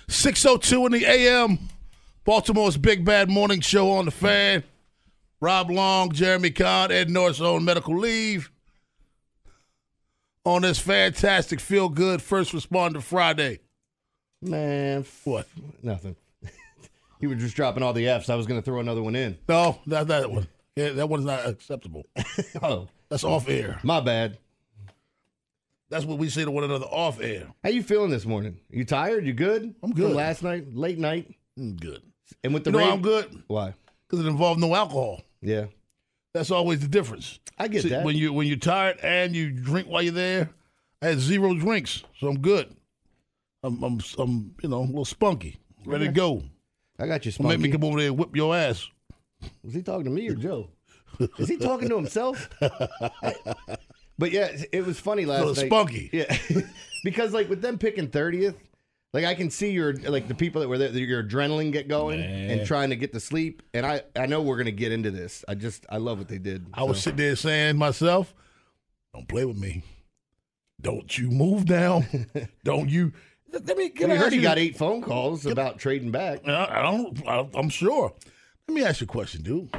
6:02 in the a.m. Baltimore's Big Bad Morning Show on the Fan. Rob Long, Jeremy Kahn, Ed Norris on medical leave. On this fantastic feel-good First Responder Friday. Man, What? Nothing. You were just dropping all the Fs. I was going to throw another one in. No, not that one. Yeah, that one's not acceptable. Oh, That's off air. my bad. That's what we say to one another off air. How you feeling this morning? You tired? You good? I'm good. From last night, late night, I'm good. and with the You know why rain. I'm good? Why? Because it involved no alcohol. Yeah, That's always the difference. I get that. When you're tired and you drink while you're there, I had 0 drinks, so I'm good. I'm a little spunky, ready to go. I got you, Don't make me Spunky. come over there and whip your ass. Was he talking to me or Joe? Is he talking to himself? But yeah, it was funny last Little night. spunky. Yeah, because like with them picking 30th, like I can see your like the people that were there, your adrenaline get going and trying to get to sleep. And I know we're gonna get into this. I love what they did. I was sitting there saying to myself, "Don't play with me. Don't you move down. Don't you." Let me. We heard he got 8 phone calls about trading back. I'm sure. Let me ask you a question, dude.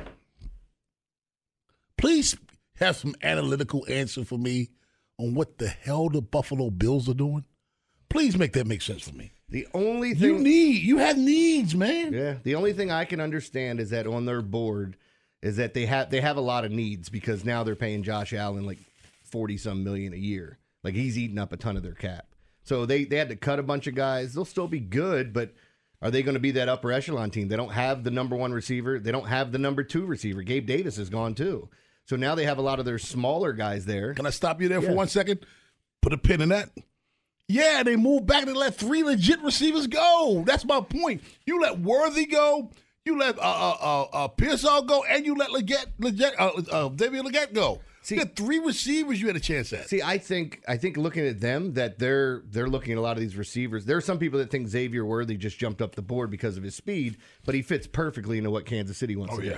Please have some analytical answer for me on what the hell the Buffalo Bills are doing. Please make that make sense for me. The only thing You have needs, man. Yeah, the only thing I can understand is that on their board is that they have a lot of needs because now they're paying Josh Allen like 40-some million a year. Like he's eating up a ton of their cap. So they had to cut a bunch of guys. They'll still be good, but are they going to be that upper echelon team? They don't have the number 1 receiver. They don't have the number 2 receiver. Gabe Davis is gone too. So now they have a lot of their smaller guys there. Can I stop you there for 1 second? Put a pin in that. Yeah, they moved back and let 3 legit receivers go. That's my point. You let Worthy go, you let Pearsall go, and you let David Legette go. See, you had 3 receivers you had a chance at. See, I think looking at them that they're looking at a lot of these receivers. There are some people that think Xavier Worthy just jumped up the board because of his speed, but he fits perfectly into what Kansas City wants to do.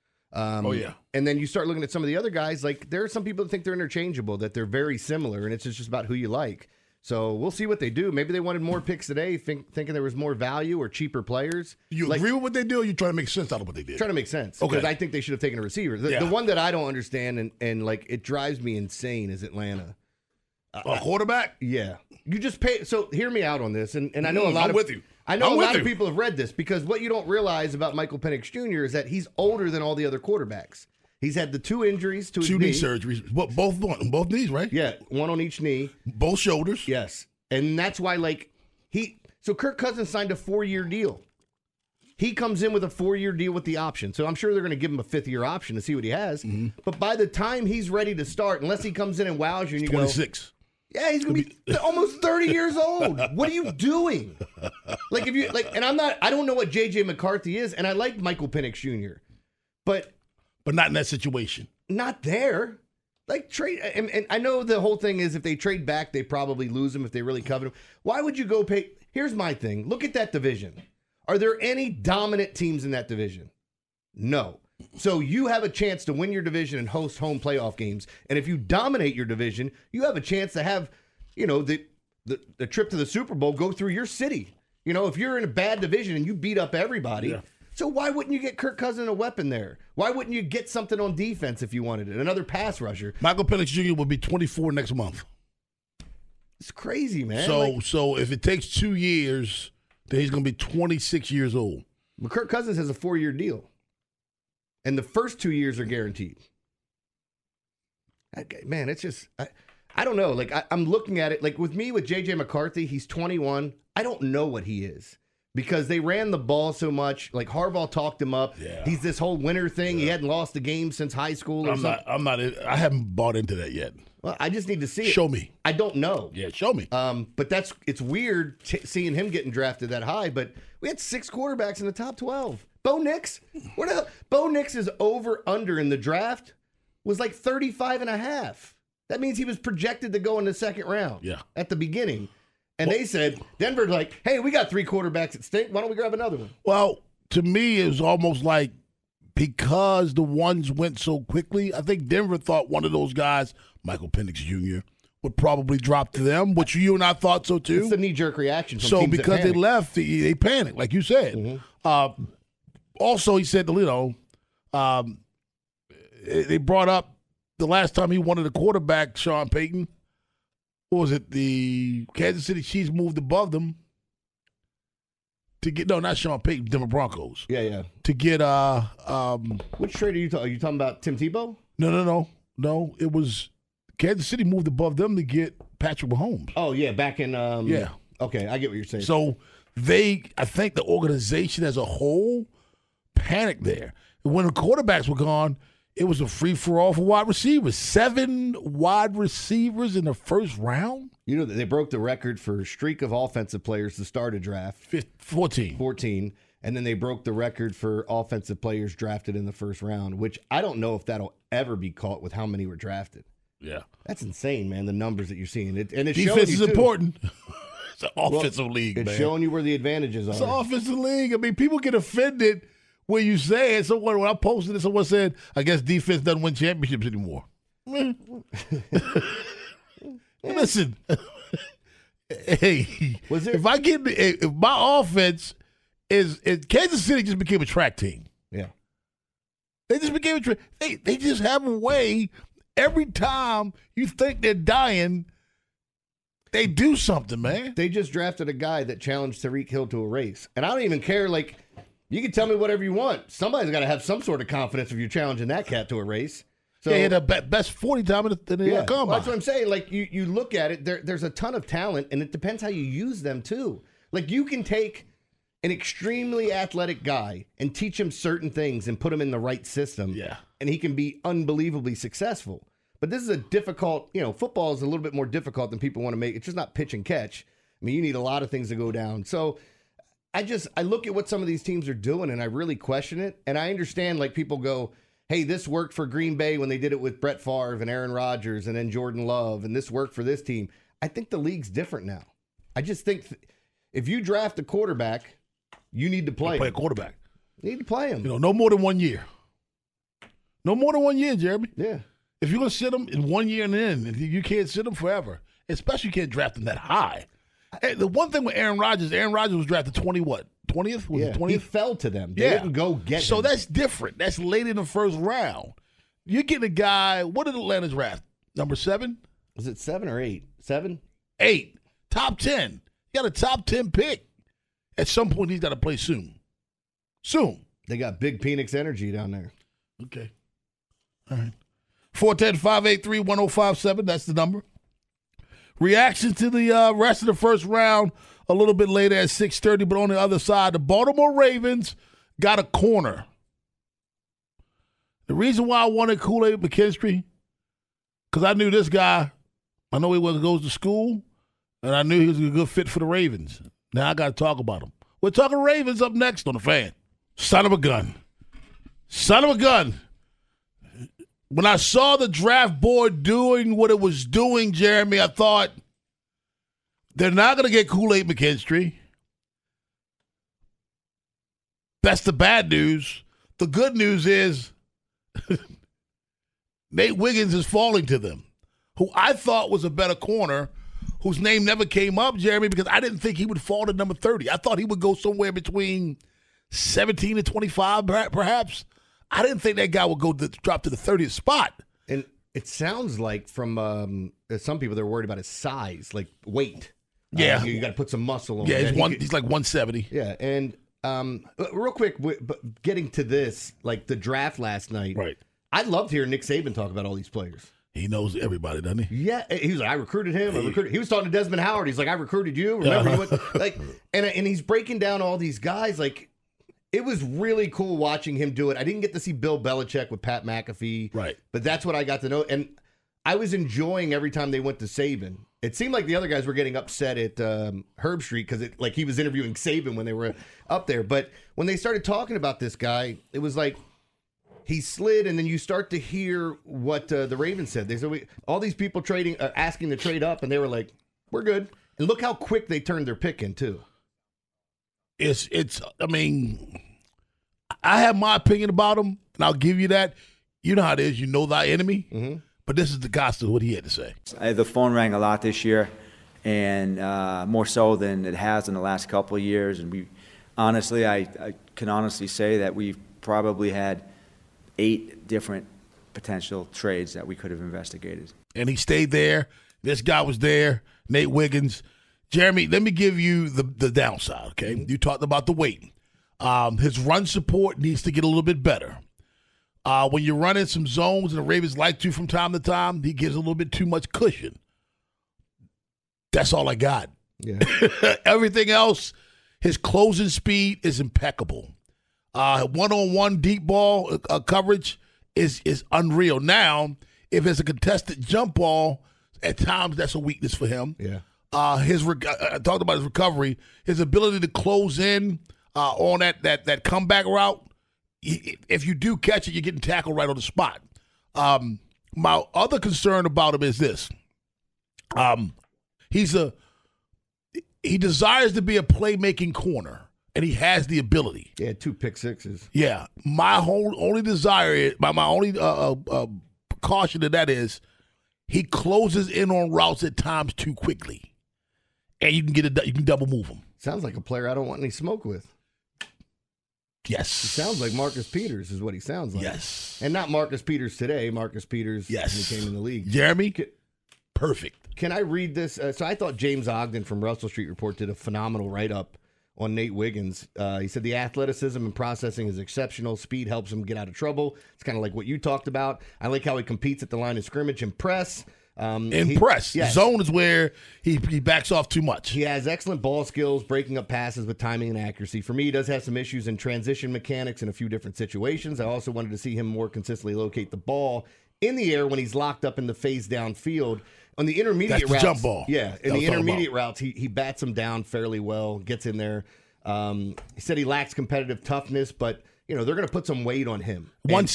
And then you start looking at some of the other guys. Like there are some people that think they're interchangeable, that they're very similar, and it's just about who you like. So we'll see what they do. Maybe they wanted more picks today, thinking there was more value or cheaper players. You agree with what they do, or you trying to make sense out of what they did? Trying to make sense. Okay. Because I think they should have taken a receiver. The one that I don't understand and like it drives me insane is Atlanta. A quarterback? Yeah. You just pay. So hear me out on this. And I know a lot I'm with you. I know I'm a with lot of you. people have read this because what you don't realize about Michael Penix Jr. is that he's older than all the other quarterbacks. He's had the 2 injuries to his 2 knee. knee surgeries. Both knees, right? Yeah, 1 on each knee. Both shoulders. Yes. And that's why, so Kirk Cousins signed a 4-year deal. He comes in with a 4-year deal with the option. So I'm sure they're going to give him a 5th-year option to see what he has. Mm-hmm. But by the time he's ready to start, unless he comes in and wows you and you 26. Yeah, he's going to be almost 30 years old. What are you doing? And I don't know what J.J. McCarthy is, and I like Michael Penix Jr., but not in that situation. Not there. Like trade, and I know the whole thing is if they trade back, they probably lose him if they really covet him. Why would you go pay? Here's my thing. Look at that division. Are there any dominant teams in that division? No. So you have a chance to win your division and host home playoff games. And if you dominate your division, you have a chance to have, the trip to the Super Bowl go through your city. If you're in a bad division and you beat up everybody. Yeah. So why wouldn't you get Kirk Cousins a weapon there? Why wouldn't you get something on defense if you wanted it? Another pass rusher. Michael Penix Jr. will be 24 next month. It's crazy, man. So if it takes 2 years, then he's going to be 26 years old. But Kirk Cousins has a 4-year deal. And the first 2 years are guaranteed. Man, it's just, I don't know. Like, I'm looking at it. Like, with J.J. McCarthy, he's 21. I don't know what he is. Because they ran the ball so much, like Harbaugh talked him up. Yeah. He's this whole winner thing. Yeah. He hadn't lost a game since high school. I haven't bought into that yet. Well, I just need to see it. Show me. I don't know. Yeah, show me. But it's weird seeing him getting drafted that high. But we had 6 quarterbacks in the top 12. Bo Nix, what the hell? Bo Nix's over/under in the draft was like 35.5. That means he was projected to go in the second round. Yeah. At the beginning. And they said, Denver's like, hey, we got 3 quarterbacks that stink. Why don't we grab another one? Well, to me, it was almost like because the ones went so quickly, I think Denver thought one of those guys, Michael Penix Jr., would probably drop to them, which you and I thought so too. It's the knee-jerk reaction from So teams that because they panic. left, they panicked, like you said. Also, he said, they brought up the last time he wanted a quarterback, Sean Payton. What was it? The Kansas City Chiefs moved above them to get not Sean Payton, Denver Broncos. Yeah. To get Which trade are you talking? Are you talking about Tim Tebow? No. It was Kansas City moved above them to get Patrick Mahomes. Oh yeah, back in Yeah. Okay, I get what you're saying. So I think the organization as a whole panicked there. When the quarterbacks were gone, it was a free-for-all for wide receivers. 7 wide receivers in the first round? You know that they broke the record for streak of offensive players to start a draft. 14. 14. And then they broke the record for offensive players drafted in the first round, which I don't know if that'll ever be caught with how many were drafted. Yeah. That's insane, man, the numbers that you're seeing. And it's Defense showing you is too. important. It's an offensive league, It's man. showing you where the advantages It's an are. offensive league. I mean, people get offended when you say it. Someone, when I posted it, someone said, I guess defense doesn't win championships anymore. Listen. Hey, if my offense is Kansas City just became a track team. Yeah. They just became a track. They just have a way. Every time you think they're dying, they do something, man. They just drafted a guy that challenged Tyreek Hill to a race. And I don't even care, like, you can tell me whatever you want. Somebody's got to have some sort of confidence if you're challenging that cat to a race. So, They had the best 40 time in the combine. well, that's what I'm saying. Like, you look at it, there's a ton of talent, and it depends how you use them, too. Like, you can take an extremely athletic guy and teach him certain things and put him in the right system. Yeah. And he can be unbelievably successful. But this is a difficult, football is a little bit more difficult than people want to make. It's just not pitch and catch. I mean, you need a lot of things to go down. So I look at what some of these teams are doing and I really question it. And I understand, like, people go, hey, this worked for Green Bay when they did it with Brett Favre and Aaron Rodgers and then Jordan Love, and this worked for this team. I think the league's different now. I just think if you draft a quarterback, you need to play Play a him. quarterback. You need to play him. No more than 1 year. No more than 1 year, Jeremy. Yeah. If you're going to sit them in 1 year and then, you can't sit them forever. Especially you can't draft them that high. Hey, the one thing with Aaron Rodgers was drafted 20th? Was it 20th? He fell to them. They didn't go get him. So that's different. That's late in the first round. You're getting a guy, what did Atlanta draft? Number 7? Was it 7 or 8? 7? 8. Top 10. You got a top 10 pick. At some point, he's got to play soon. Soon. They got big Phoenix energy down there. Okay. All right. 410-583-1057. That's the number. Reaction to the rest of the first round a little bit later at 6:30, but on the other side, the Baltimore Ravens got a corner. The reason why I wanted Kool-Aid McKinstry, because I knew this guy. I know he goes to school, and I knew he was a good fit for the Ravens. Now I got to talk about him. We're talking Ravens up next on The Fan. Son of a gun. Son of a gun. When I saw the draft board doing what it was doing, Jeremy, I thought they're not going to get Kool-Aid McKinstry. That's the bad news. The good news is Nate Wiggins is falling to them, who I thought was a better corner, whose name never came up, Jeremy, because I didn't think he would fall to number 30. I thought he would go somewhere between 17 and 25, perhaps. I didn't think that guy would drop to the 30th spot. And it sounds like from some people, they're worried about his size, like weight. Yeah. You got to put some muscle on Yeah, him. he's like 170. Yeah, and real quick, but getting to this, like the draft last night. Right. I'd love to hear Nick Saban talk about all these players. He knows everybody, doesn't he? Yeah, he was like, I recruited him. He was talking to Desmond Howard. He's like, I recruited you. Remember, he went, like, and he's breaking down all these guys. Like, it was really cool watching him do it. I didn't get to see Bill Belichick with Pat McAfee, Right? But that's what I got to know, and I was enjoying every time they went to Saban. It seemed like the other guys were getting upset at Herb Street because like he was interviewing Saban when they were up there. But when they started talking about this guy, it was like he slid, and then you start to hear what the Ravens said. They said all these people asking to trade up, and they were like, "We're good." And look how quick they turned their pick in too. I mean, I have my opinion about him, and I'll give you that. You know how it is. You know thy enemy. Mm-hmm. But this is DeCosta, what he had to say. The phone rang a lot this year, and more so than it has in the last couple of years. And I can honestly say that we've probably had 8 different potential trades that we could have investigated. And he stayed there. This guy was there, Nate Wiggins. Jeremy, let me give you the downside, okay? You talked about the weight. His run support needs to get a little bit better. When you're running some zones and the Ravens like to from time to time, he gives a little bit too much cushion. That's all I got. Yeah. Everything else, his closing speed is impeccable. One-on-one deep ball coverage is unreal. Now, if it's a contested jump ball, at times that's a weakness for him. Yeah. I talked about his recovery, his ability to close in on that comeback route. If you do catch it, you're getting tackled right on the spot. My other concern about him is this. He desires to be a playmaking corner, and he has the ability. Yeah, 2 pick sixes. Yeah. My only desire, my only caution to that is he closes in on routes at times too quickly, and you can double move him. Sounds like a player I don't want any smoke with. Yes. He sounds like Marcus Peters is what he sounds like. Yes. And not Marcus Peters today. Marcus Peters when he came in the league. Jeremy, perfect. Can I read this? So I thought James Ogden from Russell Street Report did a phenomenal write-up on Nate Wiggins. He said the athleticism and processing is exceptional. Speed helps him get out of trouble. It's kind of like what you talked about. I like how he competes at the line of scrimmage and press. Yes. Zone is where he backs off too much. He has excellent ball skills, breaking up passes with timing and accuracy. For me, he does have some issues in transition mechanics in a few different situations. I also wanted to see him more consistently locate the ball in the air when he's locked up in the phase downfield. On the intermediate routes, jump ball. Yeah, in the intermediate routes, he bats them down fairly well, gets in there. He said he lacks competitive toughness, but they're going to put some weight on him.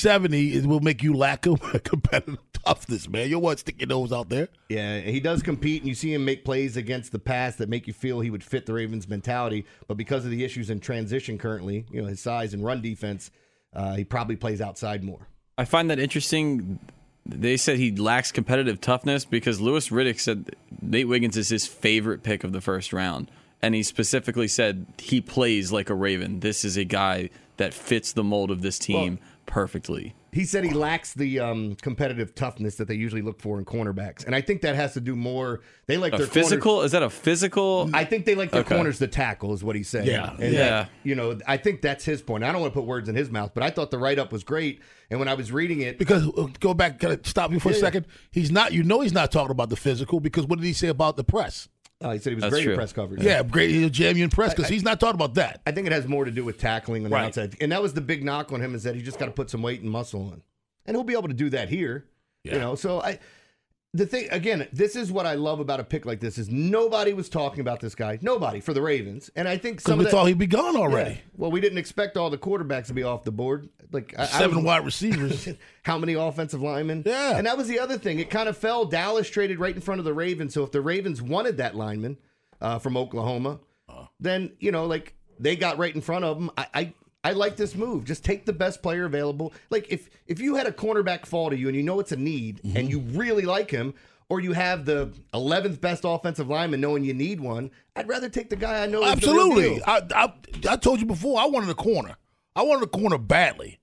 170 will make you lack competitive toughness, man. You'll want to stick your nose out there. Yeah, he does compete, and you see him make plays against the pass that make you feel he would fit the Ravens' mentality. But because of the issues in transition currently, his size and run defense, he probably plays outside more. I find that interesting. They said he lacks competitive toughness because Louis Riddick said Nate Wiggins is his favorite pick of the first round. And he specifically said he plays like a Raven. This is a guy that fits the mold of this team perfectly. He said he lacks the competitive toughness that they usually look for in cornerbacks. And I think that has to do more. They like their physical. Corners, is that a physical? I think they like their corners to tackle is what he's saying. Yeah. And that, I think that's his point. I don't want to put words in his mouth, but I thought the write-up was great. And when I was reading it. Because, go back, can I stop you for a second? He's not talking about the physical because what did he say about the press? He said he was great in press coverage. Yeah, great. He'll jam you in press because he's not talking about that. I think it has more to do with tackling on the outside. And that was the big knock on him is that he just got to put some weight and muscle on. And he'll be able to do that here. Yeah. So the thing, again, this is what I love about a pick like this is nobody was talking about this guy. Nobody for the Ravens. And I think some of we thought he'd be gone already. Yeah. Well, we didn't expect all the quarterbacks to be off the board. Like 7 wide receivers. How many offensive linemen? Yeah. And that was the other thing. It kind of fell. Dallas traded right in front of the Ravens. So if the Ravens wanted that lineman from Oklahoma, then, they got right in front of him. I like this move. Just take the best player available. Like if you had a cornerback fall to you and you know it's a need and you really like him, or you have the 11th best offensive lineman knowing you need one, I'd rather take the guy I know. Absolutely. I told you before, I wanted a corner. I wanted a corner badly.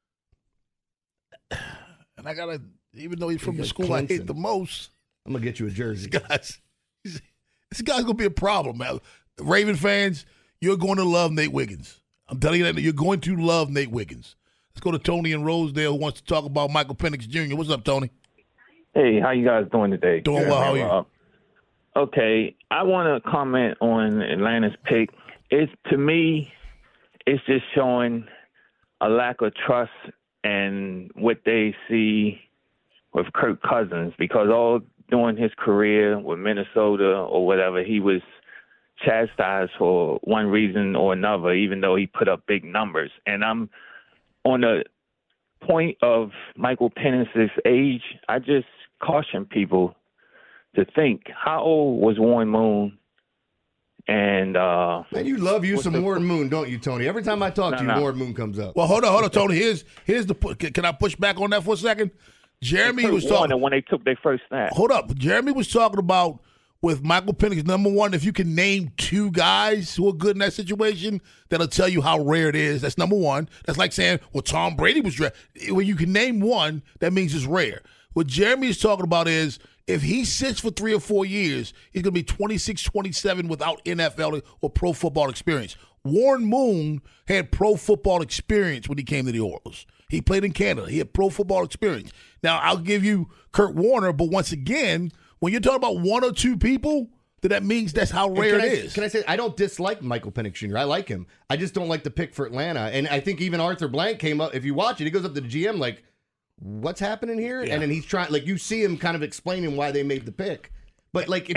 And I got to, even though he's from the school I hate the most. I'm going to get you a jersey. This guy's going to be a problem, man. Raven fans, you're going to love Nate Wiggins. I'm telling you that you're going to love Nate Wiggins. Let's go to Tony in Rosedale who wants to talk about Michael Penix Jr. What's up, Tony? Hey, how you guys doing today? Doing well. How are you? Okay, I want to comment on Atlanta's pick. To me, it's just showing a lack of trust and what they see with Kirk Cousins because all during his career with Minnesota or whatever, he was chastised for one reason or another, even though he put up big numbers. And I'm on the point of Michael Penix's age. I just caution people to think, how old was Warren Moon? And man, you love you some Warren Moon, don't you, Tony? Every time I talk to you, Warren Moon comes up. Well, hold on, Tony. Here's the. Can I push back on that for a second? Jeremy Kurt was Warner talking when they took their first snap. Hold up. Jeremy was talking about with Michael Penix, number one, if you can name two guys who are good in that situation, that'll tell you how rare it is. That's number one. That's like saying, well, Tom Brady was drafted. When you can name one, that means it's rare. What Jeremy is talking about is if he sits for 3 or 4 years, he's going to be 26, 27 without NFL or pro football experience. Warren Moon had pro football experience when he came to the Orioles. He played in Canada. He had pro football experience. Now, I'll give you Kurt Warner, but once again, when you're talking about 1 or 2 people, then that means that's how rare it is. Can I say, I don't dislike Michael Penix Jr. I like him. I just don't like the pick for Atlanta. And I think even Arthur Blank came up. If you watch it, he goes up to the GM like, what's happening here? Yeah. And then he's trying, like, you see him kind of explaining why they made the pick. But, like,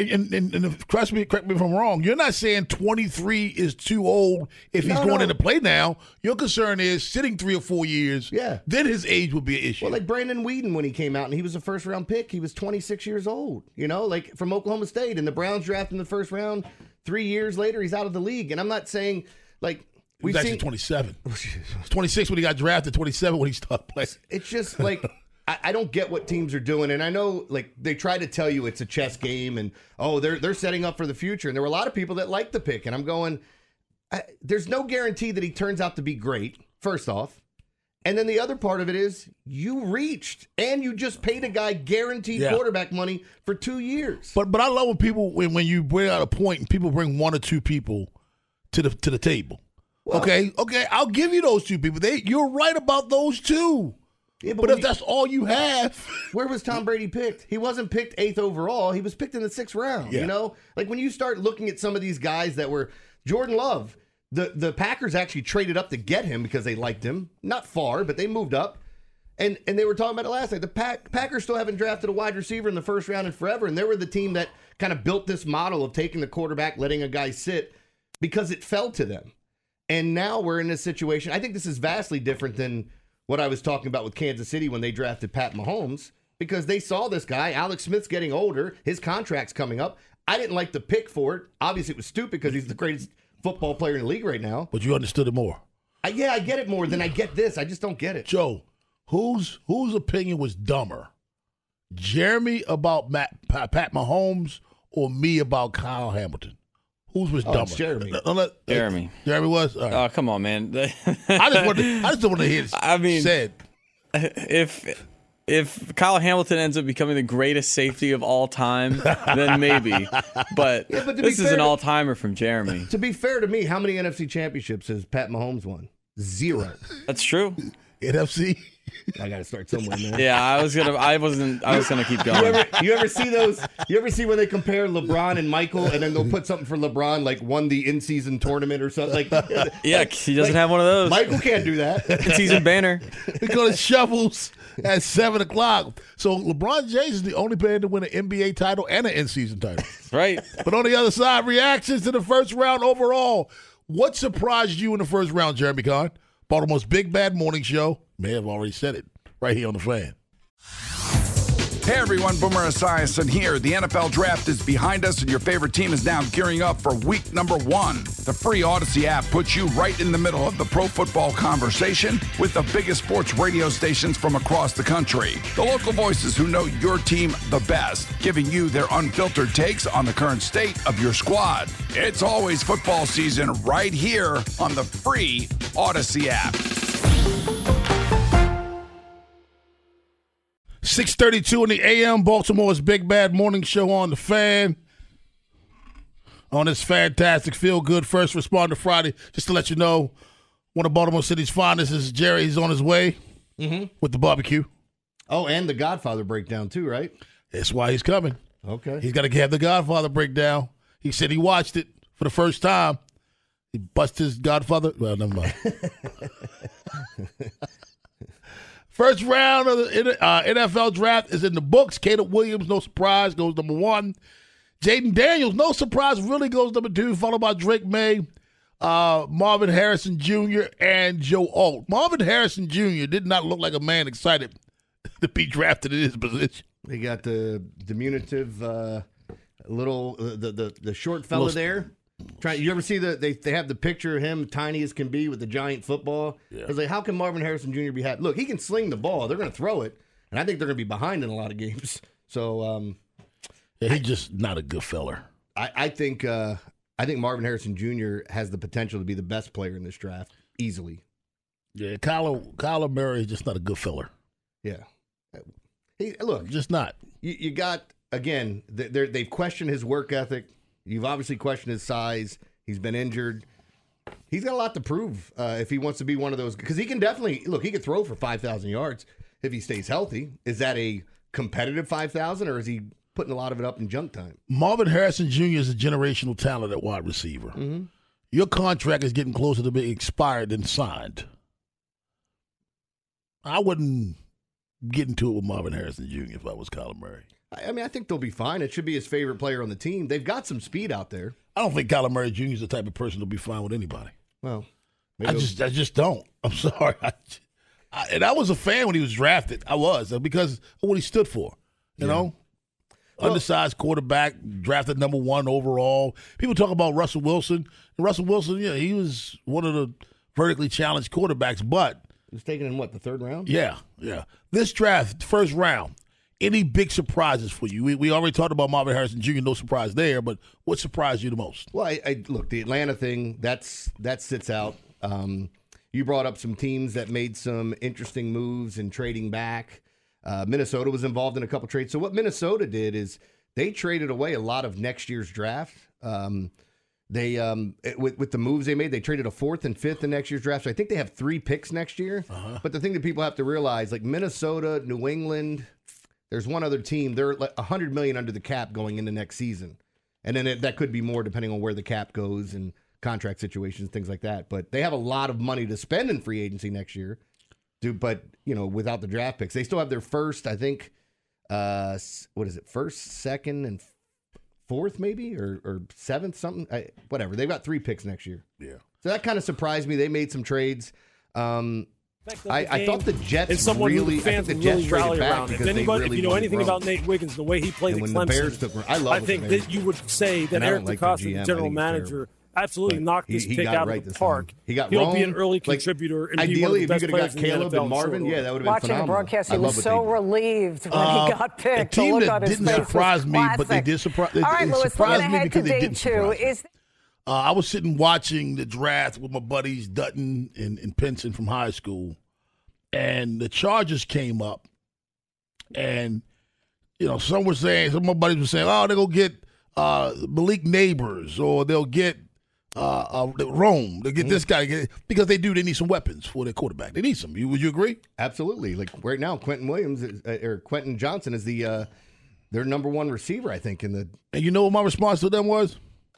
if correct me if I'm wrong, you're not saying 23 is too old if he's going into play now. Your concern is sitting 3 or 4 years, then his age would be an issue. Well, like Brandon Weeden when he came out and he was a first-round pick, he was 26 years old, like from Oklahoma State. And the Browns drafted in the first round. 3 years later, he's out of the league. And I'm not saying, like, He's actually 27. He was 26 when he got drafted, 27 when he started playing. It's just like I don't get what teams are doing, and I know like they try to tell you it's a chess game, and they're setting up for the future. And there were a lot of people that liked the pick, and I'm going, there's no guarantee that he turns out to be great. First off, and then the other part of it is you reached and you just paid a guy guaranteed quarterback money for 2 years. But I love when people when you bring out a point and people bring 1 or 2 people to the table. Well, okay, I'll give you those 2 people. You're right about those 2. Yeah, but if that's all you have, where was Tom Brady picked? He wasn't picked 8th overall. He was picked in the 6th round. Yeah. Like when you start looking at some of these guys that were Jordan Love, the Packers actually traded up to get him because they liked him. Not far, but they moved up. And they were talking about it last night. The Packers still haven't drafted a wide receiver in the first round in forever, and they were the team that kind of built this model of taking the quarterback, letting a guy sit because it fell to them. And now we're in this situation. I think this is vastly different than what I was talking about with Kansas City when they drafted Pat Mahomes, because they saw this guy, Alex Smith's getting older, his contract's coming up. I didn't like the pick for it. Obviously, it was stupid because he's the greatest football player in the league right now. But you understood it more. I get it more than I get this. I just don't get it. Joe, whose opinion was dumber? Jeremy about Pat Mahomes or me about Kyle Hamilton? Whose was dumber? Jeremy. Jeremy. Jeremy was? All right. Oh, come on, man. I just don't want to hear it said. If Kyle Hamilton ends up becoming the greatest safety of all time, then maybe. But this is an all-timer from Jeremy. To be fair to me, how many NFC championships has Pat Mahomes won? 0. That's true. NFC? I got to start somewhere, man. Yeah, I was gonna keep going. You ever see those? You ever see when they compare LeBron and Michael, and then they'll put something for LeBron, like won the in-season tournament or something? Like, yeah, he doesn't have one of those. Michael can't do that. In-season banner. Because it shovels at 7:00. So LeBron James is the only player to win an NBA title and an in-season title. Right. But on the other side, reactions to the first round overall. What surprised you in the first round, Jeremy Kahn? Baltimore's Big Bad Morning Show. May have already said it right here on The Fan. Hey everyone, Boomer Esiason here. The NFL Draft is behind us and your favorite team is now gearing up for week number 1. The free Odyssey app puts you right in the middle of the pro football conversation with the biggest sports radio stations from across the country. The local voices who know your team the best, giving you their unfiltered takes on the current state of your squad. It's always football season right here on the free Odyssey app. 6:32 in the a.m. Baltimore's Big Bad Morning Show on The Fan. On this fantastic feel-good First Responder Friday, just to let you know, one of Baltimore City's finest is Jerry. He's on his way with the barbecue. Oh, and the Godfather breakdown too, right? That's why he's coming. Okay. He's got to have the Godfather breakdown. He said he watched it for the first time. He busted his Godfather. Well, never mind. First round of the NFL draft is in the books. Caleb Williams, no surprise, goes number 1. Jaden Daniels, no surprise, really goes number 2, followed by Drake May, Marvin Harrison Jr., and Joe Alt. Marvin Harrison Jr. did not look like a man excited to be drafted in his position. They got the diminutive little the short fella there. You ever see they have the picture of him tiny as can be with the giant football? Yeah. I was like, how can Marvin Harrison Jr. be happy? Look, he can sling the ball. They're going to throw it. and I think they're going to be behind in a lot of games. So he's just not a good feller. I think Marvin Harrison Jr. has the potential to be the best player in this draft easily. Yeah, Kyler Murray is just not a good feller. Yeah. Look, just not. You got, again, they've questioned his work ethic. You've obviously questioned his size. He's been injured. He's got a lot to prove if he wants to be one of those. Because he can definitely, look, he could throw for 5,000 yards if he stays healthy. Is that a competitive 5,000 or is he putting a lot of it up in junk time? Marvin Harrison Jr. is a generational talent at wide receiver. Mm-hmm. Your contract is getting closer to being expired than signed. I wouldn't get into it with Marvin Harrison Jr. if I was Kyler Murray. I mean, I think they'll be fine. It should be his favorite player on the team. They've got some speed out there. I don't think Kyler Murray Jr. is the type of person to be fine with anybody. Well, I just don't. I'm sorry. And I was a fan when he was drafted. I was, because of what he stood for. You know? Undersized quarterback, drafted number 1 overall. People talk about Russell Wilson. And Russell Wilson, he was one of the vertically challenged quarterbacks, but he was taken in the 3rd round? Yeah. This draft, first round, any big surprises for you? We already talked about Marvin Harrison Jr., no surprise there, but what surprised you the most? Well, I look, the Atlanta thing, that sits out. You brought up some teams that made some interesting moves and trading back. Minnesota was involved in a couple trades. So what Minnesota did is they traded away a lot of next year's draft. They with the moves they made, they traded a 4th and 5th in next year's draft. So I think they have 3 picks next year. But the thing that people have to realize, like Minnesota, New England, there's one other team. They're like $100 million under the cap going into next season, and then that could be more depending on where the cap goes and contract situations, things like that. But they have a lot of money to spend in free agency next year. But without the draft picks, they still have their first. I think, what is it? First, second, and 4th, maybe, or 7th, something. Whatever. They've got 3 picks next year. Yeah. So that kind of surprised me. They made some trades. I thought the Jets and someone really, who the fans I think will the really Jets rally traded back around. because If you know anything about Nate Wiggins, the way he played at when Clemson, the Bears took, I think that you would say that Eric DeCosta, the general manager, absolutely knocked this pick out of the park. He'll be an early contributor and be one of the best players in the NFL. Caleb and Marvin, that would have been watching phenomenal. the broadcast, he was so relieved when he got picked. A team the look that on his didn't face surprise me, classic. but they did surprise. All right, Lewis, surprised me ahead because to they day didn't 2. surprise me. I was sitting watching the draft with my buddies Dutton and Pinson from high school, and the Chargers came up, and some of my buddies were saying, "Oh, they're gonna get Malik Neighbors, or they'll get Rome. They'll get this guy because they need some weapons for their quarterback. They need some. Would you agree? Absolutely. Like right now, Quentin Johnson is their number 1 receiver, I think. And you know what my response to them was?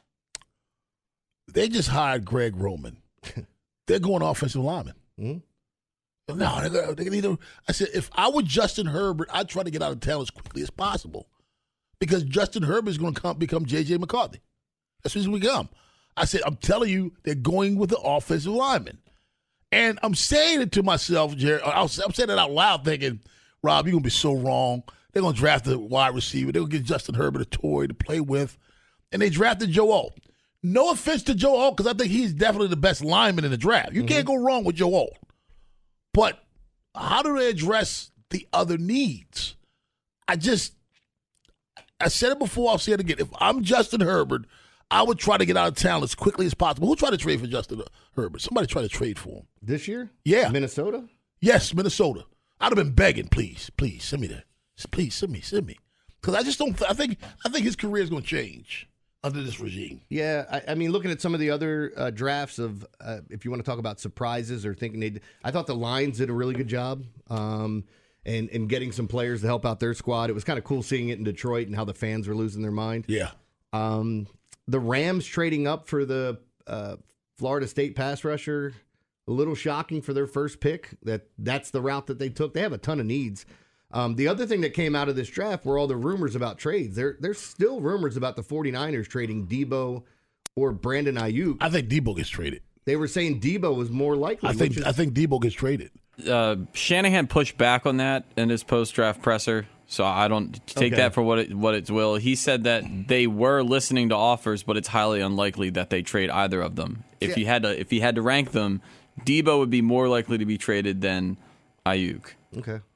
They just hired Greg Roman. They're going offensive lineman. Mm-hmm. No, they're gonna either. I said, if I were Justin Herbert, I'd try to get out of town as quickly as possible, because Justin Herbert is going to become J.J. McCarthy. That's what he's going to become. I said, I'm telling you, they're going with the offensive lineman, and I'm saying it to myself, Jerry. I'm saying it out loud, thinking, Rob, you're going to be so wrong. They're going to draft a wide receiver. They're going to get Justin Herbert a toy to play with, and they drafted Joe Alt. No offense to Joe Alt, because I think he's definitely the best lineman in the draft. You can't go wrong with Joe Alt. But how do they address the other needs? I said it before, I'll say it again. If I'm Justin Herbert, I would try to get out of town as quickly as possible. Who tried to trade for Justin Herbert? Somebody tried to trade for him. This year? Yeah. Minnesota? Yes, Minnesota. I'd have been begging, please, send me that. Please, send me. Because I just don't, I think his career is going to change under this regime. Yeah, I mean, looking at some of the other drafts of, if you want to talk about surprises or thinking I thought the Lions did a really good job and getting some players to help out their squad. It was kind of cool seeing it in Detroit and how the fans were losing their mind. Yeah. The Rams trading up for the Florida State pass rusher, a little shocking for their first pick. That's the route that they took. They have a ton of needs. The other thing that came out of this draft were all the rumors about trades. There's still rumors about the 49ers trading Debo or Brandon Ayuk. I think Debo gets traded. They were saying Debo was more likely. I think Debo gets traded. Shanahan pushed back on that in his post-draft presser, so I don't take that for what it will. He said that they were listening to offers, but it's highly unlikely that they trade either of them. If he had to rank them, Debo would be more likely to be traded than Ayuk. Okay.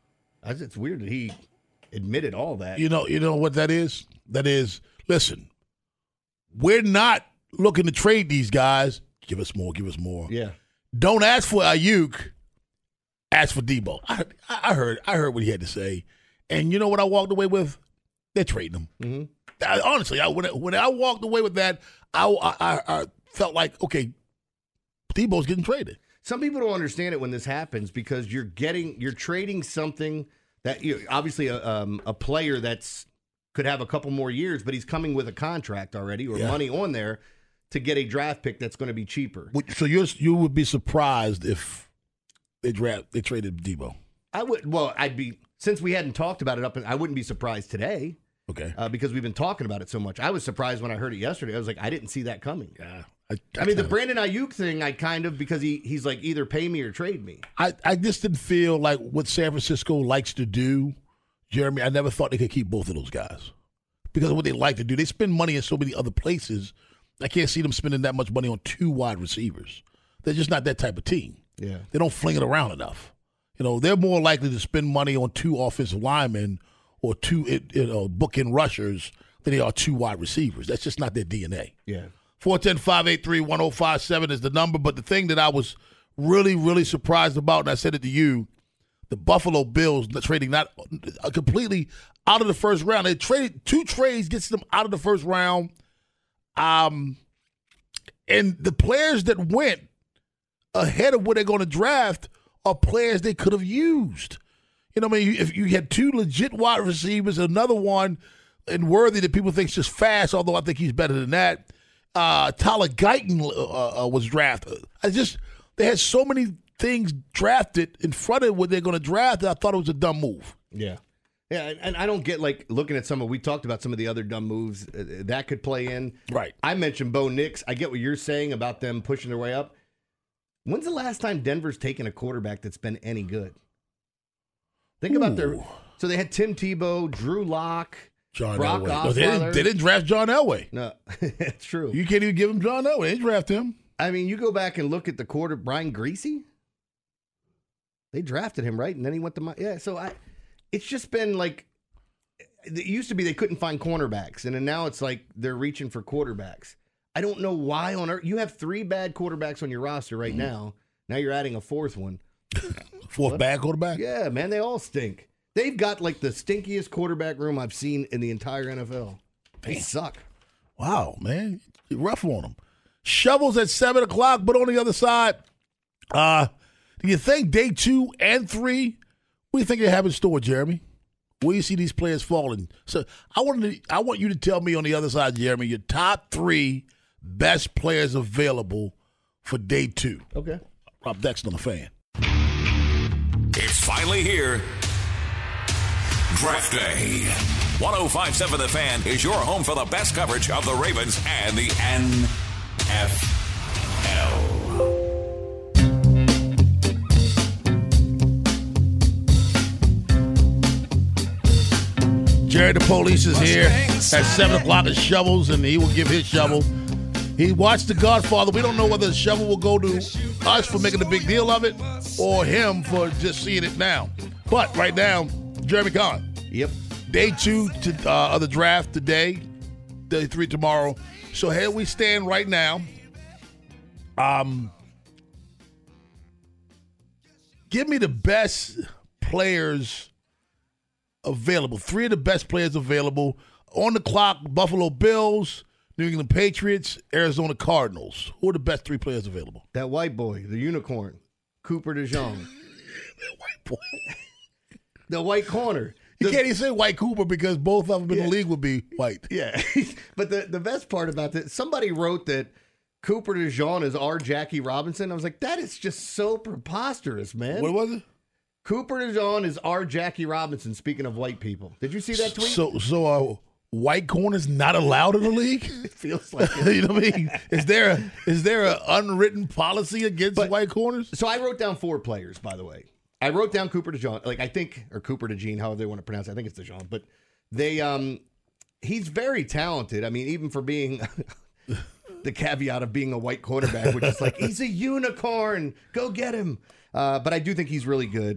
It's weird that he admitted all that. You know what that is? That is, listen, we're not looking to trade these guys. Give us more. Yeah. Don't ask for Ayuk. Ask for Debo. I heard what he had to say, and you know what I walked away with? They're trading him. Mm-hmm. Honestly, when I walked away with that, I felt like, okay, Debo's getting traded. Some people don't understand it when this happens because you're trading something that obviously a player that's could have a couple more years, but he's coming with a contract already or money on there to get a draft pick that's going to be cheaper. So you would be surprised if they traded Debo? I would. Well, I'd be, since we hadn't talked about it I wouldn't be surprised today. Okay. Because we've been talking about it so much. I was surprised when I heard it yesterday. I was like, I didn't see that coming. Yeah. I mean, the Brandon Ayuk thing, because he's like, either pay me or trade me. I just didn't feel like what San Francisco likes to do, Jeremy. I never thought they could keep both of those guys because of what they like to do. They spend money in so many other places. I can't see them spending that much money on 2 wide receivers. They're just not that type of team. Yeah. They don't fling it around enough. They're more likely to spend money on 2 offensive linemen or 2 bookend rushers than they are 2 wide receivers. That's just not their DNA. Yeah. 410-583-1057 is the number. But the thing that I was really, really surprised about, and I said it to you, the Buffalo Bills trading not completely out of the first round. They traded 2 trades, gets them out of the first round. And the players that went ahead of what they're going to draft are players they could have used. If you had 2 legit wide receivers, another one in Worthy that people think is just fast, although I think he's better than that. Tyler Guyton was drafted. They had so many things drafted in front of what they're going to draft that I thought it was a dumb move. Yeah. Yeah, and I don't get, looking at we talked about some of the other dumb moves that could play in. Right. I mentioned Bo Nix. I get what you're saying about them pushing their way up. When's the last time Denver's taken a quarterback that's been any good? Think about so they had Tim Tebow, Drew Lock, Brock Osweiler. No, they didn't draft John Elway. No, that's true. You can't even give him John Elway. They didn't draft him. I mean, you go back and look at the Brian Griese. They drafted him, right? And then he went to so it's just been it used to be they couldn't find cornerbacks, and then now it's like they're reaching for quarterbacks. I don't know why on earth. You have 3 bad quarterbacks on your roster right now. Now you're adding a 4th one. 4th bad quarterback? Yeah, man, they all stink. They've got the stinkiest quarterback room I've seen in the entire NFL. They suck. Wow, man. You're rough on them. Shovels at 7 o'clock, but on the other side, do you think day 2 and 3, what do you think they have in store, Jeremy? Where do you see these players falling? So I want you to tell me on the other side, Jeremy, your top 3 best players available for day 2. Okay. Rob Dexter on the Fan. It's finally here. Draft Day. 105.7 The Fan is your home for the best coverage of the Ravens and the NFL. Jerry the Police is here at 7 o'clock at Shovels, and he will give his shovel. He watched The Godfather. We don't know whether the shovel will go to us for making a big deal of it or him for just seeing it now. But right now, Jeremy Conn. Yep. Day 2 of the draft today, day 3 tomorrow. So here we stand right now. Give me the best players available. 3 of the best players available. On the clock, Buffalo Bills, New England Patriots, Arizona Cardinals. Who are the best 3 players available? That white boy, the unicorn, Cooper DeJean. That white boy. The white corner. You can't even say white Cooper because both of them in the league would be white. Yeah. But the best part about that, somebody wrote that Cooper DeJean is our Jackie Robinson. I was like, that is just so preposterous, man. What was it? Cooper DeJean is our Jackie Robinson, speaking of white people. Did you see that tweet? So white corners not allowed in the league? It feels like it. You know what I mean? Is there an unwritten policy against white corners? So I wrote down 4 players, by the way. I wrote down Cooper DeJean, or Cooper DeJean, however they want to pronounce it. I think it's DeJean. But he's very talented. I mean, even for being the caveat of being a white quarterback, which is he's a unicorn. Go get him. But I do think he's really good.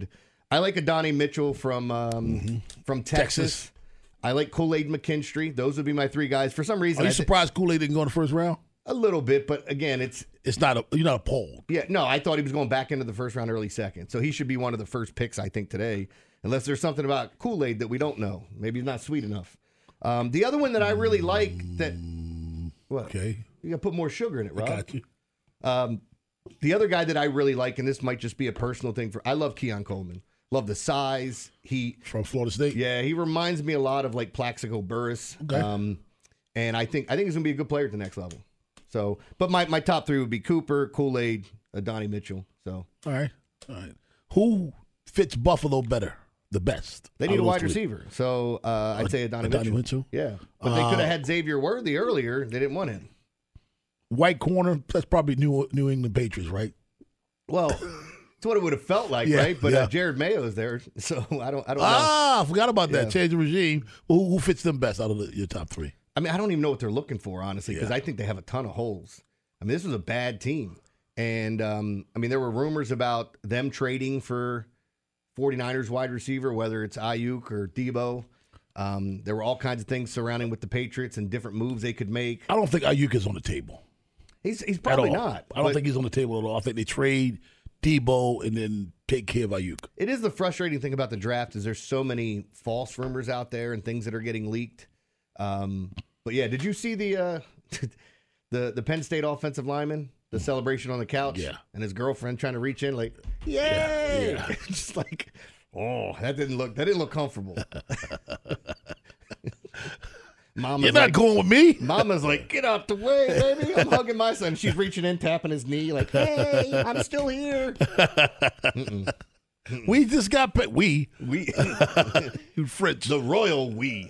I like Adonai Mitchell from Texas. I like Kool-Aid McKinstry. Those would be my three guys. For some reason, are you surprised Kool-Aid didn't go in the first round? A little bit, but again, you're not appalled. Yeah, no, I thought he was going back into the first round, early second. So he should be one of the first picks, I think, today. Unless there's something about Kool-Aid that we don't know. Maybe he's not sweet enough. The other one that I really like that... What? Okay. You got to put more sugar in it, Rob. I got you. The other guy that I really like, and this might just be a personal thing I love Keon Coleman. Love the size. From Florida State? Yeah, he reminds me a lot of like Plaxico Burress. Okay. And I think he's going to be a good player at the next level. So, but my top three would be Cooper, Kool-Aid, Adonai Mitchell. So, all right. Who fits Buffalo better, the best? They need a wide receiver. So I'd say Adonai Mitchell. Yeah, but they could have had Xavier Worthy earlier. They didn't want him. White corner. That's probably New England Patriots, right? Well, it's what it would have felt like, right? But Jared Mayo's there, so I don't know. I forgot about that. Change the regime. Well, who fits them best out of your top three? I mean, I don't even know what they're looking for, honestly, because I think they have a ton of holes. I mean, this was a bad team. And, I mean, there were rumors about them trading for 49ers wide receiver, whether it's Ayuk or Debo. There were all kinds of things surrounding with the Patriots and different moves they could make. I don't think Ayuk is on the table. He's probably not. I don't think he's on the table at all. I think they trade Debo and then take care of Ayuk. It is the frustrating thing about the draft is there's so many false rumors out there and things that are getting leaked. But yeah, did you see the Penn State offensive lineman, the celebration on the couch? Yeah. And his girlfriend trying to reach in like, yay! Yeah. Just like, oh, that didn't look comfortable. You're not going with me. Mama's like, get out the way, baby. I'm hugging my son. She's reaching in, tapping his knee, like, hey, I'm still here. We just got we French. The royal we.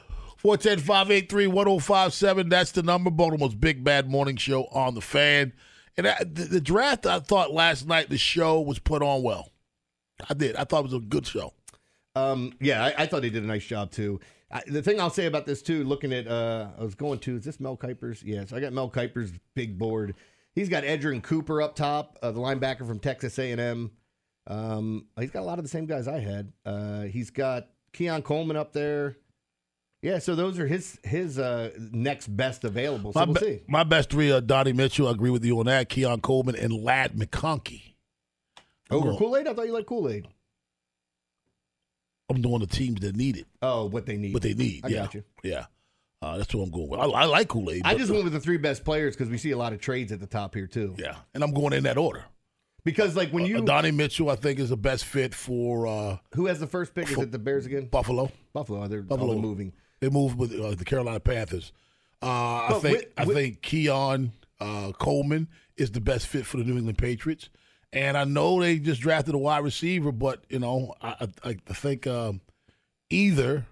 410-583-1057. That's the number. Baltimore's Big Bad Morning Show on the Fan. And the draft, I thought last night the show was put on well. I did. I thought it was a good show. Yeah, I thought he did a nice job, too. The thing I'll say about this, too, looking at, I was going to, is this Mel Kiper's? Yes, I got Mel Kiper's big board. He's got Edgerrin Cooper up top, the linebacker from Texas A&M. He's got a lot of the same guys I had. He's got Keon Coleman up there. Yeah, so those are his next best available. So we'll see. My best three are Donnie Mitchell. I agree with you on that. Keon Coleman and Ladd McConkey. Over Kool-Aid? I thought you liked Kool-Aid. I'm doing the teams that need it. Oh, what they need. What they need. I got you. Yeah. That's what I'm going with. I like Kool-Aid. I just went with the three best players because we see a lot of trades at the top here, too. Yeah, and I'm going in that order. Because, like, when you... Donnie Mitchell, I think, is the best fit for... who has the first pick? Is it the Bears again? Buffalo. Buffalo. They're moving. They moved with the Carolina Panthers. I think Keon Coleman is the best fit for the New England Patriots. And I know they just drafted a wide receiver, but, I think either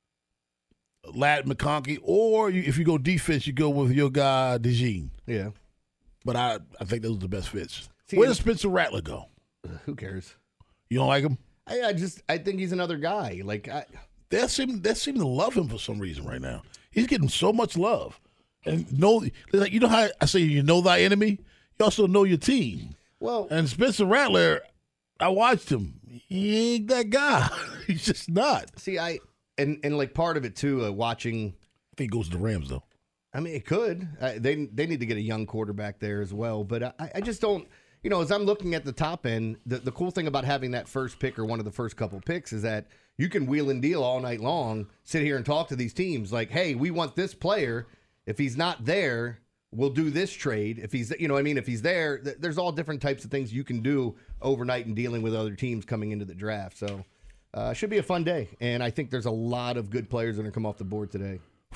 Ladd McConkey or if you go defense, you go with your guy, DeJean. Yeah. But I think those are the best fits. Where does Spencer Rattler go? Who cares? You don't like him? I think he's another guy. Like They seem to love him for some reason right now. He's getting so much love. And you know how I say you know thy enemy? You also know your team. Well, and Spencer Rattler, I watched him. He ain't that guy. He's just not. See, and like part of it too, watching. I think he goes to the Rams though. I mean, it could. They need to get a young quarterback there as well. But I just don't. As I'm looking at the top end, the cool thing about having that first pick or one of the first couple picks is that you can wheel and deal all night long, sit here and talk to these teams like, hey, we want this player. If he's not there, we'll do this trade. If he's, if he's there, there's all different types of things you can do overnight in dealing with other teams coming into the draft. So it should be a fun day. And I think there's a lot of good players that are going to come off the board today.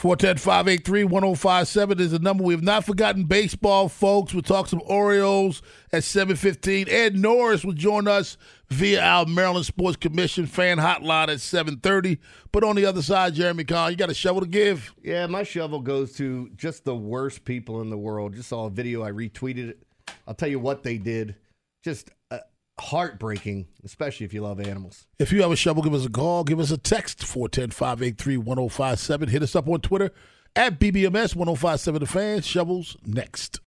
410-583-1057 is the number. We have not forgotten baseball, folks. We'll talk some Orioles at 7:15. Ed Norris will join us via our Maryland Sports Commission fan hotline at 7:30. But on the other side, Jeremy Conn, you got a shovel to give? Yeah, my shovel goes to just the worst people in the world. Just saw a video. I retweeted it. I'll tell you what they did. Just heartbreaking, especially if you love animals. If you have a shovel, give us a call. Give us a text, 410-583-1057. Hit us up on Twitter at BBMS1057 The Fan. Shovels next.